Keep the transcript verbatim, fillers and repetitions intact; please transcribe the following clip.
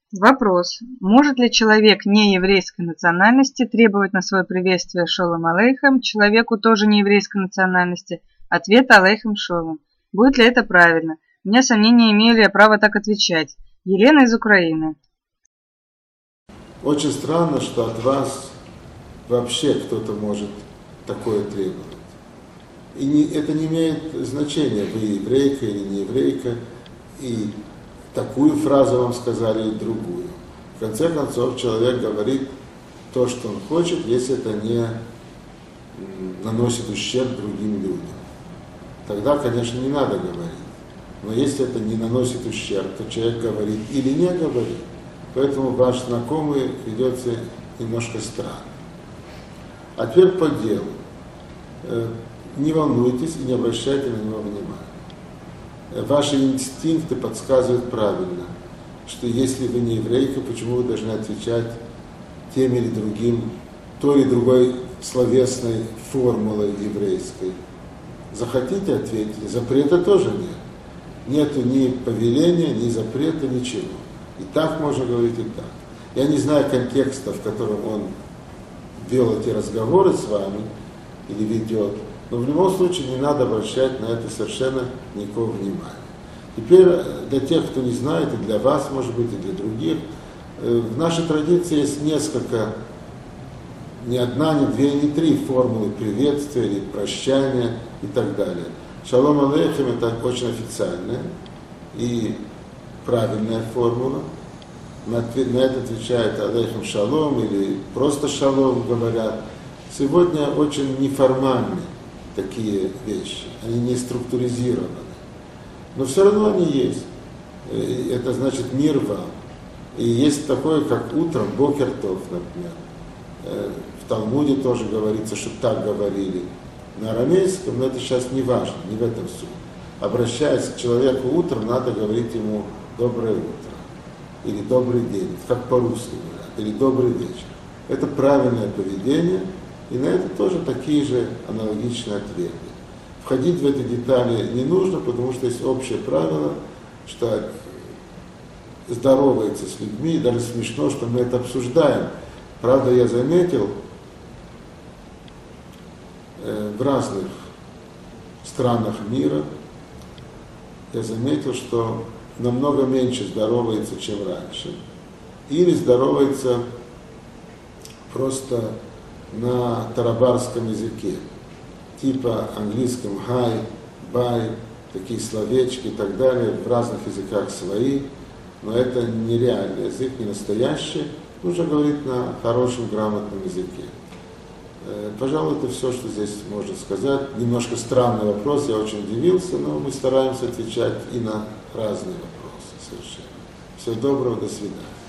Вопрос. Может ли человек нееврейской национальности требовать на свое приветствие шолом алейхем человеку тоже нееврейской национальности? Ответ алейхем шолом. Будет ли это правильно? У меня сомнения, имею ли я право так отвечать. Елена из Украины. Очень странно, что от вас вообще кто-то может такое требовать. И не, это не имеет значения, вы еврейка или не еврейка, и такую фразу вам сказали и другую. В конце концов, человек говорит то, что он хочет, если это не наносит ущерб другим людям. Тогда, конечно, не надо говорить. Но если это не наносит ущерб, то человек говорит или не говорит. Поэтому ваш знакомый ведется немножко странно. А теперь по делу. Не волнуйтесь и не обращайте на него внимания. Ваши инстинкты подсказывают правильно, что если вы не еврейка, почему вы должны отвечать тем или другим, той или другой словесной формулой еврейской. Захотите ответить, запрета тоже нет. Нету ни повеления, ни запрета, ничего. И так можно говорить, и так. Я не знаю контекста, в котором он вел эти разговоры с вами, или ведет, но в любом случае не надо обращать на это совершенно никакого внимания. Теперь для тех, кто не знает, и для вас, может быть, и для других, в нашей традиции есть несколько, не одна, не две, не три формулы приветствия или прощания и так далее. Шалом алейхем – это очень официальная и правильная формула. На, на это отвечает алейхем шалом или просто шалом говорят. Сегодня очень неформальны такие вещи, они не структуризированы. Но все равно они есть. Это значит мир вам. И есть такое, как утром, бокер тов, например. В Талмуде тоже говорится, что так говорили. На арамейском, но это сейчас не важно, не в этом суть. Обращаясь к человеку утром, надо говорить ему «доброе утро» или «добрый день», как по-русски говорят, или «добрый вечер». Это правильное поведение, и на это тоже такие же аналогичные ответы. Входить в эти детали не нужно, потому что есть общее правило, что здоровается с людьми, и даже смешно, что мы это обсуждаем. Правда, я заметил, в разных странах мира, я заметил, что намного меньше здоровается, чем раньше. Или здоровается просто на тарабарском языке, типа английском hi, bye, такие словечки и так далее, в разных языках свои, но это нереальный язык, не настоящий, нужно говорить на хорошем, грамотном языке. Пожалуй, это все, что здесь можно сказать. Немножко странный вопрос, я очень удивился, но мы стараемся отвечать и на разные вопросы совершенно. Всего доброго, до свидания.